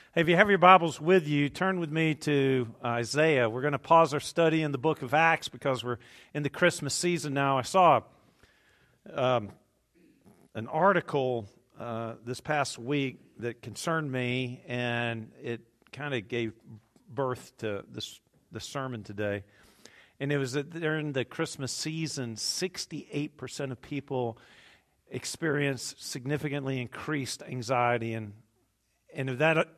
Hey, if you have your Bibles with you, turn with me to Isaiah. We're going to pause our study in the book of Acts because we're in the Christmas season now. I saw an article this past week that concerned me, and it kind of gave birth to this sermon today. And it was that during the Christmas season, 68% of people experience significantly increased anxiety. And if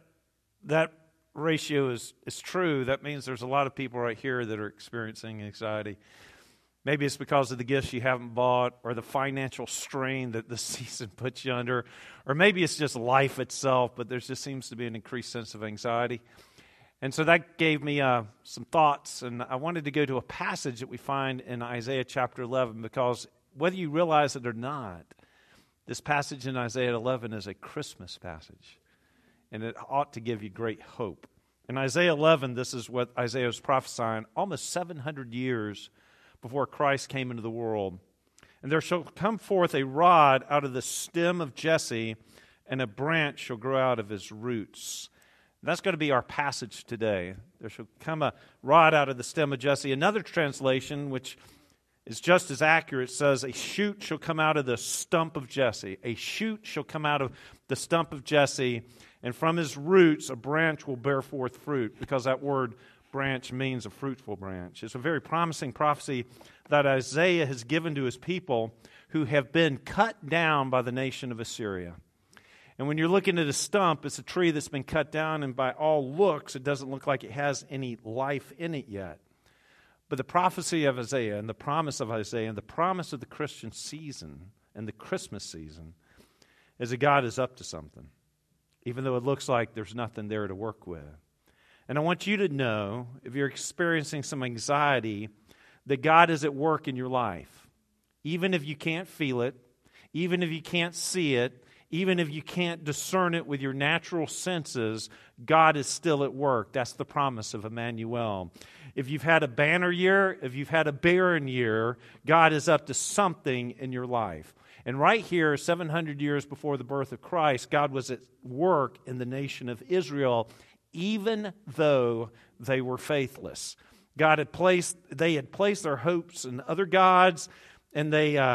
that ratio is true, that means there's a lot of people right here that are experiencing anxiety. Maybe it's because of the gifts you haven't bought or the financial strain that the season puts you under, or maybe it's just life itself, but there just seems to be an increased sense of anxiety. And so that gave me some thoughts, and I wanted to go to a passage that we find in Isaiah chapter 11, because whether you realize it or not, this passage in Isaiah 11 is a Christmas passage. And it ought to give you great hope. In Isaiah 11, this is what Isaiah was prophesying almost 700 years before Christ came into the world. And there shall come forth a rod out of the stem of Jesse, and a branch shall grow out of his roots. And that's going to be our passage today. There shall come a rod out of the stem of Jesse. Another translation, which is just as accurate, says, a shoot shall come out of the stump of Jesse. A shoot shall come out of the stump of Jesse, and from his roots a branch will bear forth fruit, because that word branch means a fruitful branch. It's a very promising prophecy that Isaiah has given to his people who have been cut down by the nation of Assyria. And when you're looking at a stump, it's a tree that's been cut down, and by all looks, it doesn't look like it has any life in it yet. But the prophecy of Isaiah and the promise of Isaiah and the promise of the Christian season and the Christmas season is that God is up to something, even though it looks like there's nothing there to work with. And I want you to know, if you're experiencing some anxiety, that God is at work in your life. Even if you can't feel it, even if you can't see it, even if you can't discern it with your natural senses, God is still at work. That's the promise of Emmanuel. If you've had a banner year, if you've had a barren year, God is up to something in your life. And right here, 700 years before the birth of Christ, God was at work in the nation of Israel, even though they were faithless. They had placed their hopes in other gods, and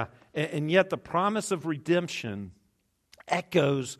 yet the promise of redemption echoes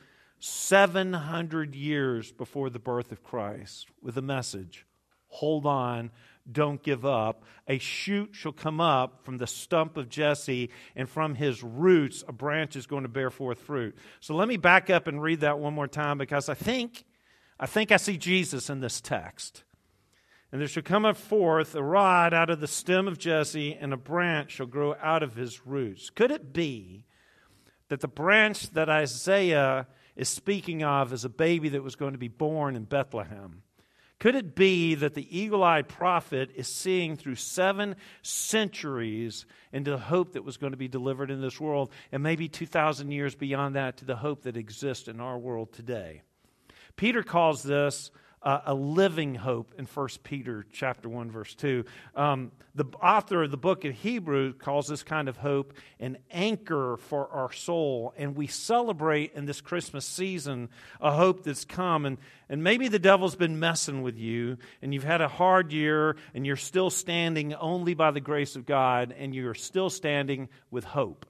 700 years before the birth of Christ with a message: hold on, don't give up. A shoot shall come up from the stump of Jesse, and from his roots a branch is going to bear forth fruit. So let me back up and read that one more time, because I think I see Jesus in this text. And there shall come forth a rod out of the stem of Jesse, and a branch shall grow out of his roots. Could it be that the branch that Isaiah is speaking of is a baby that was going to be born in Bethlehem? Could it be that the eagle-eyed prophet is seeing through 7 centuries into the hope that was going to be delivered in this world, and maybe 2,000 years beyond that to the hope that exists in our world today? Peter calls this a living hope in 1 Peter chapter 1, verse 2. The author of the book of Hebrews calls this kind of hope an anchor for our soul. And we celebrate in this Christmas season a hope that's come. And maybe the devil's been messing with you, and you've had a hard year, and you're still standing only by the grace of God, and you're still standing with hope.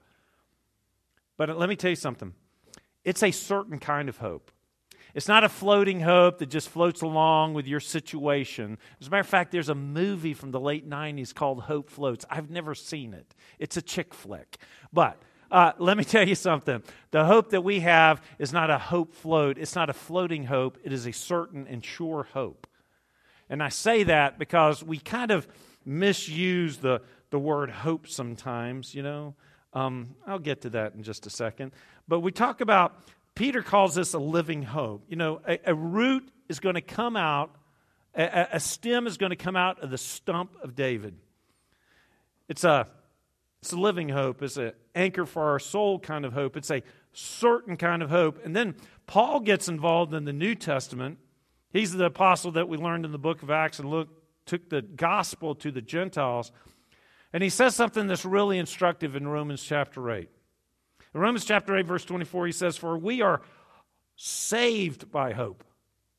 But let me tell you something. It's a certain kind of hope. It's not a floating hope that just floats along with your situation. As a matter of fact, there's a movie from the late 90s called Hope Floats. I've never seen it. It's a chick flick. But let me tell you something. The hope that we have is not a hope float. It's not a floating hope. It is a certain and sure hope. And I say that because we kind of misuse the word hope sometimes, you know. I'll get to that in just a second. But we talk about, Peter calls this a living hope. You know, a root is going to come out, a stem is going to come out of the stump of David. It's a living hope. It's an anchor for our soul kind of hope. It's a certain kind of hope. And then Paul gets involved in the New Testament. He's the apostle that we learned in the book of Acts and took the gospel to the Gentiles. And he says something that's really instructive in Romans chapter 8. In Romans chapter 8, verse 24, he says, "For we are saved by hope.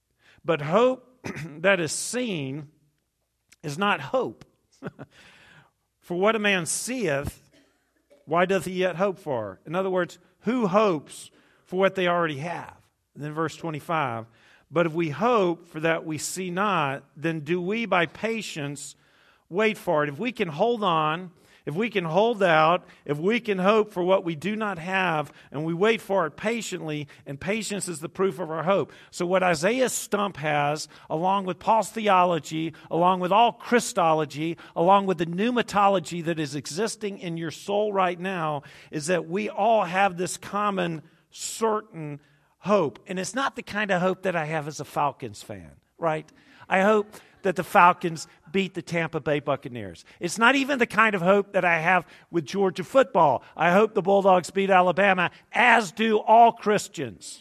But hope that is seen is not hope. For what a man seeth, why doth he yet hope for? In other words, who hopes for what they already have? And then verse 25, but if we hope for that we see not, then do we by patience wait for it. If we can hold on, if we can hold out, if we can hope for what we do not have, and we wait for it patiently, and patience is the proof of our hope. So what Isaiah's stump has, along with Paul's theology, along with all Christology, along with the pneumatology that is existing in your soul right now, is that we all have this common, certain hope. And it's not the kind of hope that I have as a Falcons fan, right? I hope that the Falcons beat the Tampa Bay Buccaneers. It's not even the kind of hope that I have with Georgia football. I hope the Bulldogs beat Alabama, as do all Christians.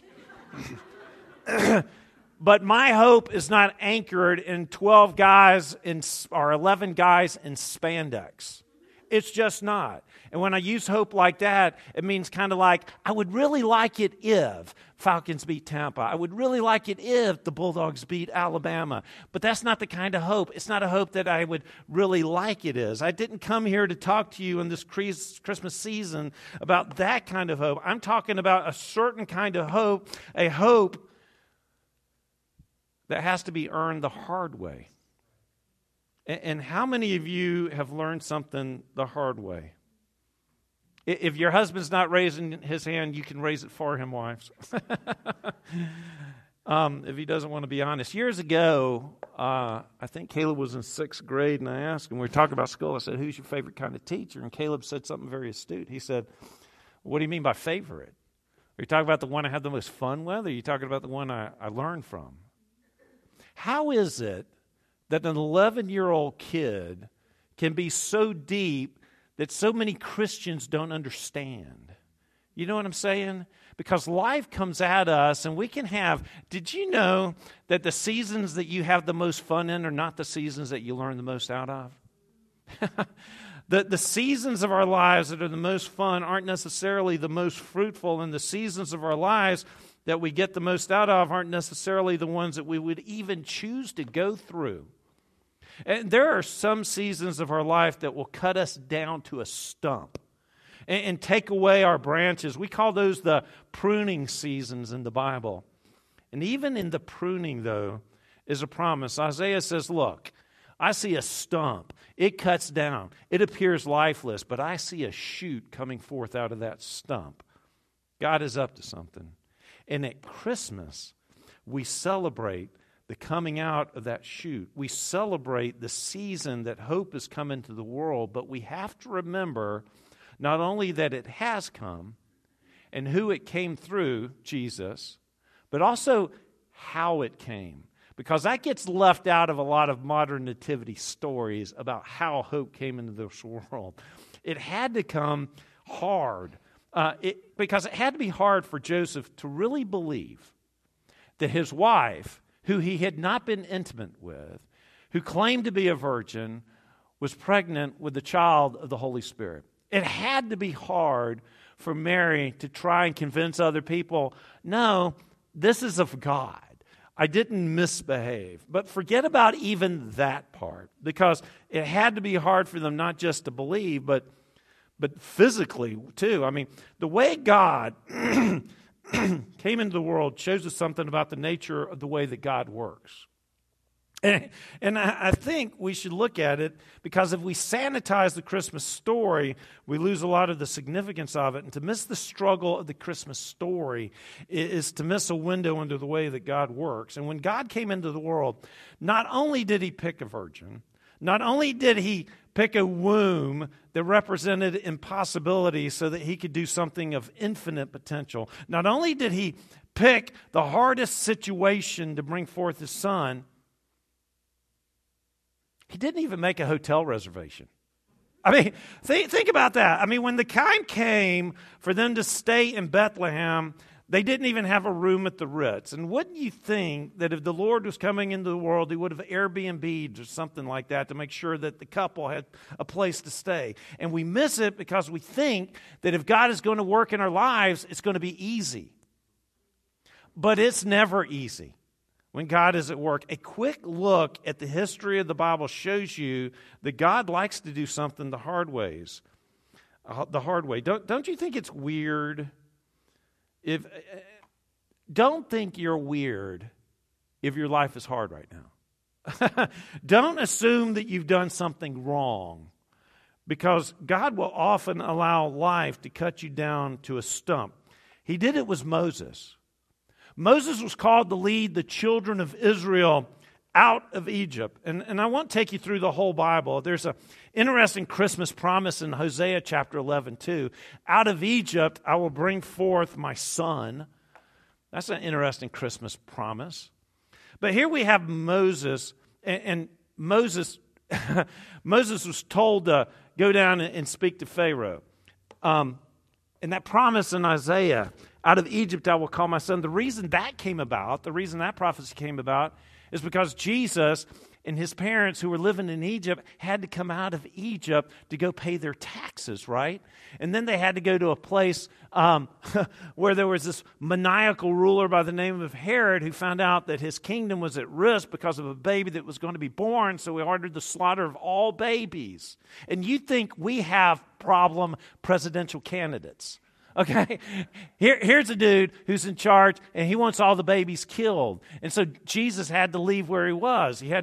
But my hope is not anchored in 12 guys or 11 guys in spandex. It's just not. And when I use hope like that, it means kind of like, I would really like it if Falcons beat Tampa. I would really like it if the Bulldogs beat Alabama. But that's not the kind of hope. It's not a hope that I would really like it is. I didn't come here to talk to you in this Christmas season about that kind of hope. I'm talking about a certain kind of hope, a hope that has to be earned the hard way. And how many of you have learned something the hard way? If your husband's not raising his hand, you can raise it for him, wives. If he doesn't want to be honest. Years ago, I think Caleb was in 6th grade, and I asked him, we were talking about school, I said, who's your favorite kind of teacher? And Caleb said something very astute. He said, what do you mean by favorite? Are you talking about the one I had the most fun with, or are you talking about the one I learned from? How is it that an 11-year-old kid can be so deep that so many Christians don't understand? You know what I'm saying? Because life comes at us, and we can have... Did you know that the seasons that you have the most fun in are not the seasons that you learn the most out of? The seasons of our lives that are the most fun aren't necessarily the most fruitful, and the seasons of our lives that we get the most out of aren't necessarily the ones that we would even choose to go through. And there are some seasons of our life that will cut us down to a stump and take away our branches. We call those the pruning seasons in the Bible. And even in the pruning, though, is a promise. Isaiah says, look, I see a stump. It cuts down. It appears lifeless, but I see a shoot coming forth out of that stump. God is up to something. And at Christmas, we celebrate the coming out of that shoot. We celebrate the season that hope has come into the world, but we have to remember not only that it has come and who it came through, Jesus, but also how it came. Because that gets left out of a lot of modern nativity stories about how hope came into this world. It had to come hard, because it had to be hard for Joseph to really believe that his wife, who he had not been intimate with, who claimed to be a virgin, was pregnant with the child of the Holy Spirit. It had to be hard for Mary to try and convince other people, no, this is of God. I didn't misbehave. But forget about even that part, because it had to be hard for them not just to believe, but physically too. I mean, the way God came into the world shows us something about the nature of the way that God works. And I think we should look at it, because if we sanitize the Christmas story, we lose a lot of the significance of it. And to miss the struggle of the Christmas story is to miss a window into the way that God works. And when God came into the world, not only did he pick a virgin, not only did he pick a womb that represented impossibility so that he could do something of infinite potential, not only did he pick the hardest situation to bring forth his son, he didn't even make a hotel reservation. I mean, think about that. I mean, when the time came for them to stay in Bethlehem, they didn't even have a room at the Ritz. And wouldn't you think that if the Lord was coming into the world, he would have Airbnb'd or something like that to make sure that the couple had a place to stay? And we miss it because we think that if God is going to work in our lives, it's going to be easy. But it's never easy. when God is at work. A quick look at the history of the Bible shows you that God likes to do something the hard way. Don't you think it's weird? Don't think you're weird if your life is hard right now. Don't assume that you've done something wrong, because God will often allow life to cut you down to a stump. He did it with Moses. Moses was called to lead the children of Israel out of Egypt. And I won't take you through the whole Bible. There's an interesting Christmas promise in Hosea chapter 11 too. Out of Egypt I will bring forth my son. That's an interesting Christmas promise. But here we have Moses, and Moses Moses was told to go down and speak to Pharaoh. And that promise in Isaiah, out of Egypt I will call my son. The reason that came about, the reason that prophecy came about, is because Jesus and his parents who were living in Egypt had to come out of Egypt to go pay their taxes, right? And then they had to go to a place where there was this maniacal ruler by the name of Herod who found out that his kingdom was at risk because of a baby that was going to be born, so he ordered the slaughter of all babies. And you think we have problem presidential candidates. Okay, here's a dude who's in charge, and he wants all the babies killed. And so Jesus had to leave where he was. He had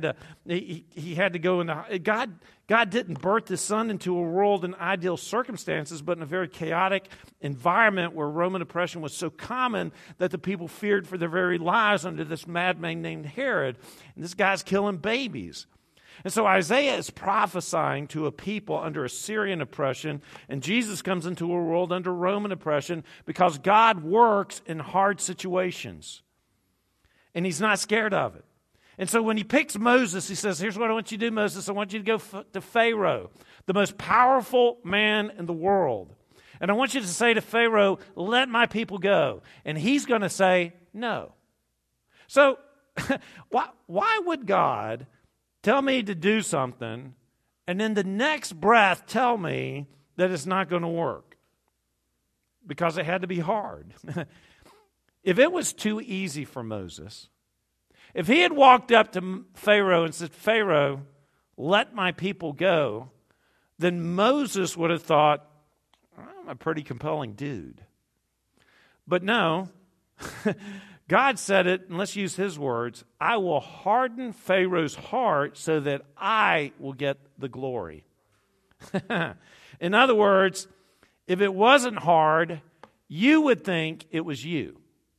to go in the God didn't birth his son into a world in ideal circumstances, but in a very chaotic environment where Roman oppression was so common that the people feared for their very lives under this madman named Herod. And this guy's killing babies. And so Isaiah is prophesying to a people under Assyrian oppression, and Jesus comes into a world under Roman oppression because God works in hard situations. And he's not scared of it. And so when he picks Moses, he says, here's what I want you to do, Moses. I want you to go to Pharaoh, the most powerful man in the world. And I want you to say to Pharaoh, let my people go. And he's going to say, no. So why would God tell me to do something, and then the next breath tell me that it's not going to work? Because it had to be hard. If it was too easy for Moses, if he had walked up to Pharaoh and said, Pharaoh, let my people go, then Moses would have thought, I'm a pretty compelling dude. But no, God said it, and let's use his words, I will harden Pharaoh's heart so that I will get the glory. In other words, if it wasn't hard, you would think it was you.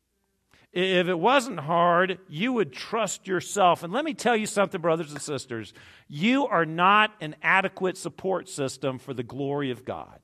If it wasn't hard, you would trust yourself. And let me tell you something, brothers and sisters. You are not an adequate support system for the glory of God.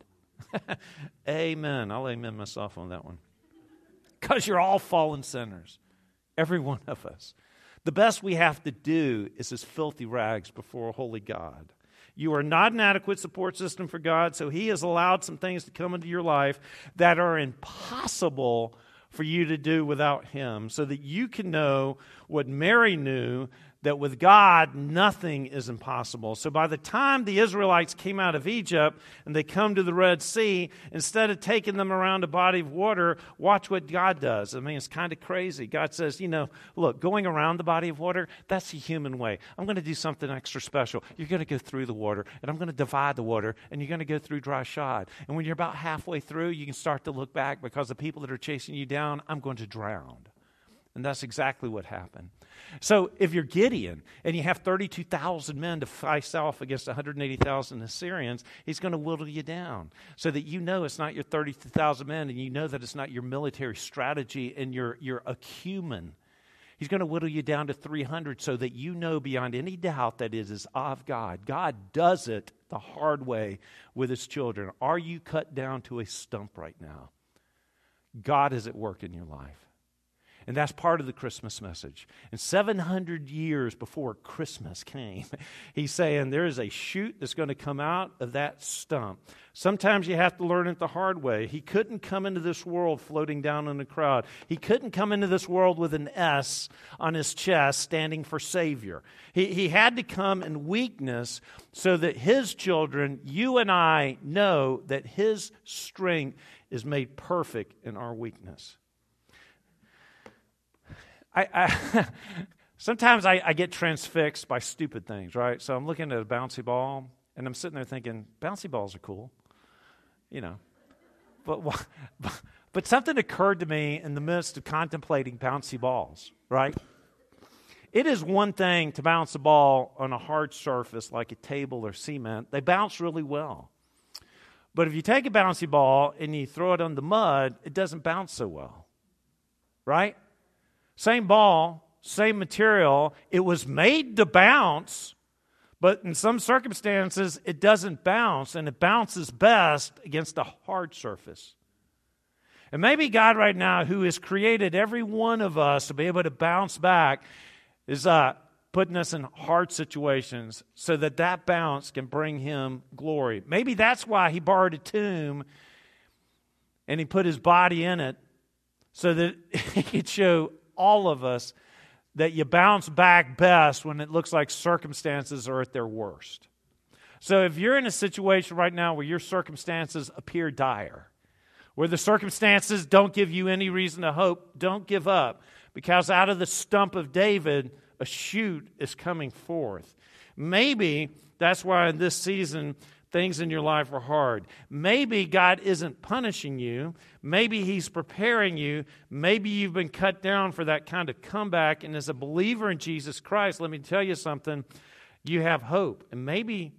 Amen. I'll amen myself on that one. Because you're all fallen sinners, every one of us. The best we have to do is as filthy rags before a holy God. You are not an adequate support system for God, so he has allowed some things to come into your life that are impossible for you to do without him, so that you can know what Mary knew, that with God, nothing is impossible. So by the time the Israelites came out of Egypt and they come to the Red Sea, instead of taking them around a body of water, watch what God does. I mean, it's kind of crazy. God says, look, going around the body of water, that's the human way. I'm going to do something extra special. You're going to go through the water, and I'm going to divide the water, and you're going to go through dry shod. And when you're about halfway through, you can start to look back, because the people that are chasing you down, I'm going to drown. And that's exactly what happened. So if you're Gideon and you have 32,000 men to face off against 180,000 Assyrians, he's going to whittle you down so that you know it's not your 32,000 men, and you know that it's not your military strategy and your acumen. He's going to whittle you down to 300 so that you know beyond any doubt that it is of God. God does it the hard way with his children. Are you cut down to a stump right now? God is at work in your life. And that's part of the Christmas message. And 700 years before Christmas came, he's saying there is a shoot that's going to come out of that stump. Sometimes you have to learn it the hard way. He couldn't come into this world floating down in the crowd. He couldn't come into this world with an S on his chest standing for Savior. He had to come in weakness so that his children, you and I, know that his strength is made perfect in our weakness. Sometimes I get transfixed by stupid things, right? So I'm looking at a bouncy ball, and I'm sitting there thinking, bouncy balls are cool, you know. But something occurred to me in the midst of contemplating bouncy balls, right? It is one thing to bounce a ball on a hard surface like a table or cement. They bounce really well. But if you take a bouncy ball and you throw it on the mud, it doesn't bounce so well, right? Same ball, same material. It was made to bounce, but in some circumstances, it doesn't bounce, and it bounces best against a hard surface. And maybe God right now, who has created every one of us to be able to bounce back, is putting us in hard situations so that that bounce can bring him glory. Maybe that's why he borrowed a tomb and he put his body in it so that he could show all of us that you bounce back best when it looks like circumstances are at their worst. So if you're in a situation right now where your circumstances appear dire, where the circumstances don't give you any reason to hope, don't give up, because out of the stump of David, a shoot is coming forth. Maybe that's why in this season, things in your life are hard. Maybe God isn't punishing you. Maybe he's preparing you. Maybe you've been cut down for that kind of comeback. And as a believer in Jesus Christ, let me tell you something, you have hope. And maybe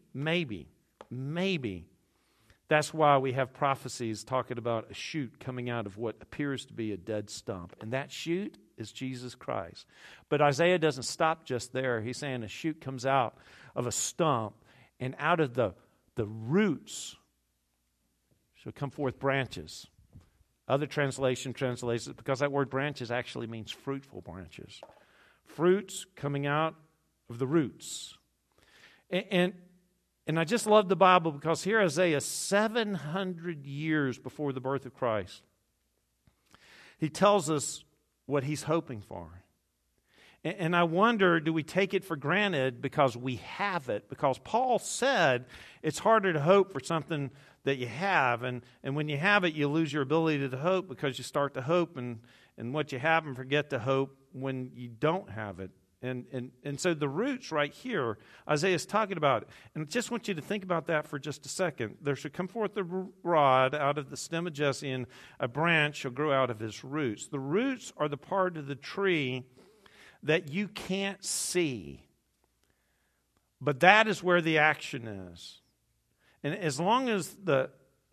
that's why we have prophecies talking about a shoot coming out of what appears to be a dead stump. And that shoot is Jesus Christ. But Isaiah doesn't stop just there. He's saying a shoot comes out of a stump, and out of the roots shall come forth branches. Other translation translates it because that word branches actually means fruitful branches. Fruits coming out of the roots. And I just love the Bible because here Isaiah, 700 years before the birth of Christ, he tells us what he's hoping for. And I wonder, do we take it for granted because we have it? Because Paul said it's harder to hope for something that you have. And when you have it, you lose your ability to hope because you start to hope and what you have and forget to hope when you don't have it. And so the roots right here, Isaiah's talking about it. And I just want you to think about that for just a second. There shall come forth a rod out of the stem of Jesse, and a branch shall grow out of his roots. The roots are the part of the tree that you can't see. But that is where the action is. And as long as the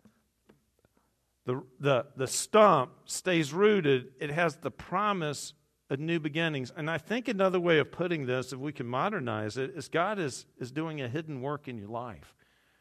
stump stays rooted, it has the promise of new beginnings. And I think another way of putting this, if we can modernize it, is God is doing a hidden work in your life.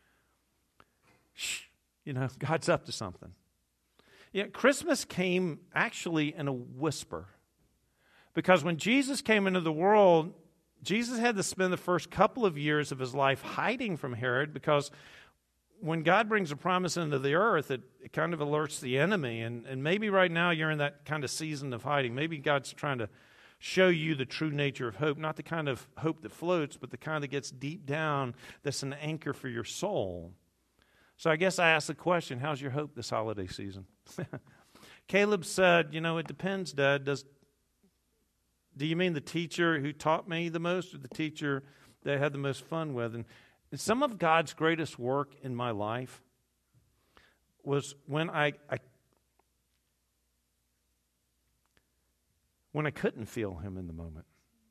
Shh, God's up to something. Yeah, Christmas came actually in a whisper. Because when Jesus came into the world, Jesus had to spend the first couple of years of his life hiding from Herod, because when God brings a promise into the earth, it kind of alerts the enemy. And maybe right now you're in that kind of season of hiding. Maybe God's trying to show you the true nature of hope, not the kind of hope that floats, but the kind that gets deep down, that's an anchor for your soul. So I guess I asked the question, how's your hope this holiday season? Caleb said, it depends, Dad. Do you mean the teacher who taught me the most, or the teacher that I had the most fun with? And some of God's greatest work in my life was when I couldn't feel him in the moment.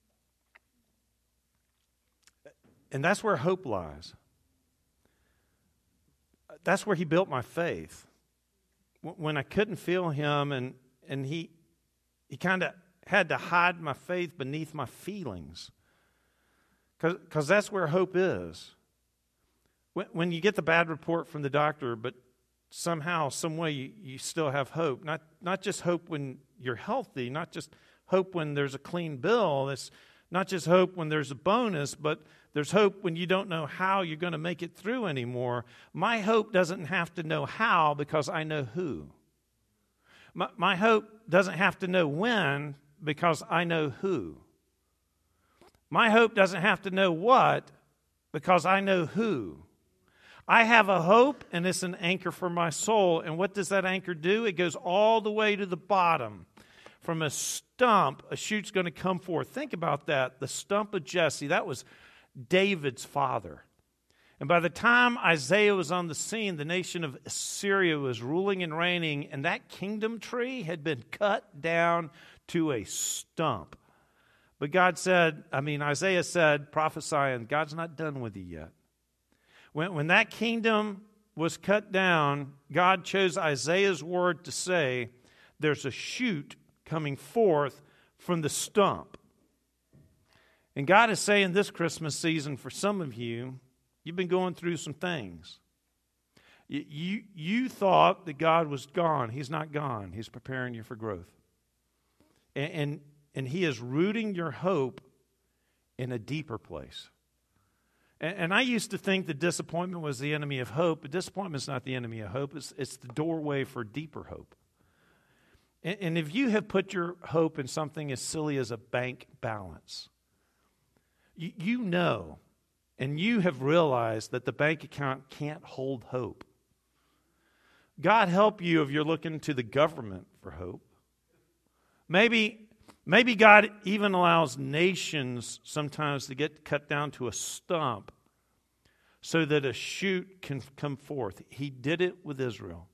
And that's where hope lies. That's where he built my faith. When I couldn't feel him, and he kind of had to hide my faith beneath my feelings. Because that's where hope is. When you get the bad report from the doctor, but somehow, some way, you still have hope. Not just hope when you're healthy, not just hope when there's a clean bill. It's not just hope when there's a bonus, but there's hope when you don't know how you're going to make it through anymore. My hope doesn't have to know how, because I know who. My hope doesn't have to know when, because I know who. My hope doesn't have to know what, because I know who. I have a hope, and it's an anchor for my soul. And what does that anchor do? It goes all the way to the bottom. from a stump, a shoot's going to come forth. Think about that. The stump of Jesse, that was David's father. And by the time Isaiah was on the scene, the nation of Assyria was ruling and reigning, and that kingdom tree had been cut down to a stump. But Isaiah said, prophesying, God's not done with you yet. When that kingdom was cut down, God chose Isaiah's word to say, there's a shoot coming forth from the stump. And God is saying this Christmas season, for some of you, you've been going through some things. You thought that God was gone. He's not gone. He's preparing you for growth. And He is rooting your hope in a deeper place. And I used to think that disappointment was the enemy of hope, but disappointment is not the enemy of hope. It's the doorway for deeper hope. And if you have put your hope in something as silly as a bank balance, you know, and you have realized that the bank account can't hold hope. God help you if you're looking to the government for hope. Maybe God even allows nations sometimes to get cut down to a stump so that a shoot can come forth. He did it with Israel.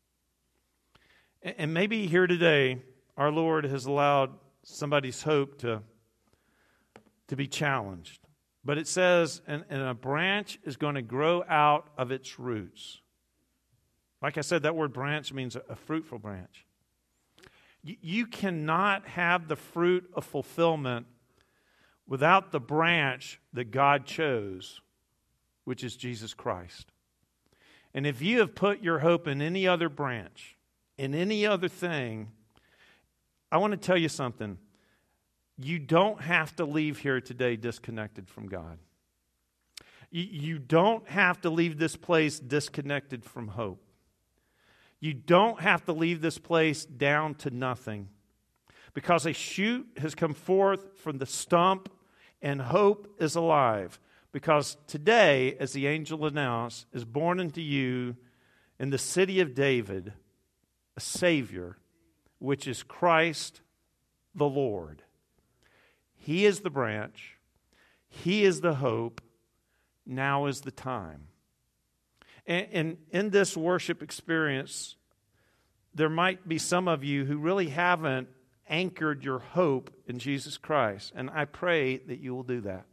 And maybe here today, our Lord has allowed somebody's hope to be challenged. But it says, and a branch is going to grow out of its roots. Like I said, that word branch means a fruitful branch. You cannot have the fruit of fulfillment without the branch that God chose, which is Jesus Christ. And if you have put your hope in any other branch, in any other thing, I want to tell you something. You don't have to leave here today disconnected from God. You don't have to leave this place disconnected from hope. You don't have to leave this place down to nothing, because a shoot has come forth from the stump and hope is alive. Because today, as the angel announced, is born unto you in the city of David a Savior, which is Christ the Lord. He is the branch. He is the hope. Now is the time. And in this worship experience, there might be some of you who really haven't anchored your hope in Jesus Christ. And I pray that you will do that.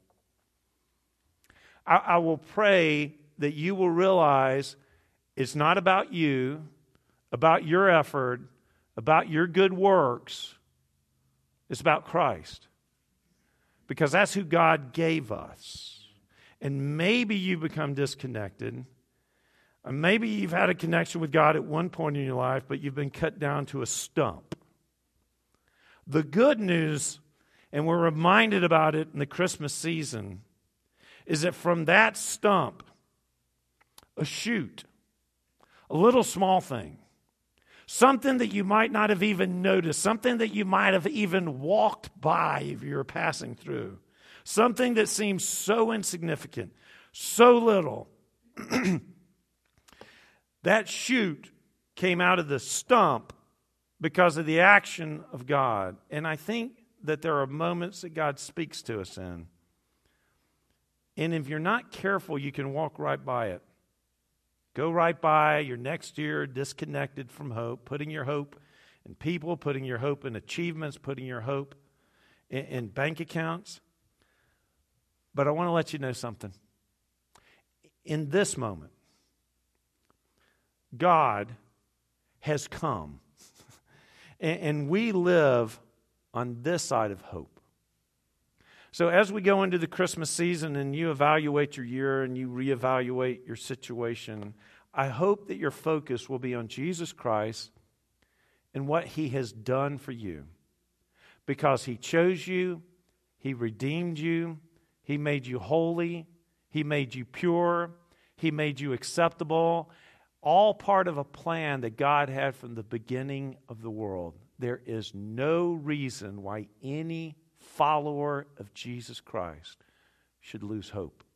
I will pray that you will realize it's not about you, about your effort, about your good works. It's about Christ. Because that's who God gave us. And maybe you become disconnected. Or maybe you've had a connection with God at one point in your life, but you've been cut down to a stump. The good news, and we're reminded about it in the Christmas season, is that from that stump, a shoot, a little small thing, something that you might not have even noticed, something that you might have even walked by if you were passing through, something that seems so insignificant, so little. That shoot came out of the stump because of the action of God. And I think that there are moments that God speaks to us in. And if you're not careful, you can walk right by it. Go right by your next year disconnected from hope, putting your hope in people, putting your hope in achievements, putting your hope in bank accounts. But I want to let you know something. In this moment, God has come, and we live on this side of hope. So as we go into the Christmas season and you evaluate your year and you reevaluate your situation, I hope that your focus will be on Jesus Christ and what He has done for you. Because He chose you, He redeemed you, He made you holy, He made you pure, He made you acceptable. All part of a plan that God had from the beginning of the world. There is no reason why any follower of Jesus Christ should lose hope.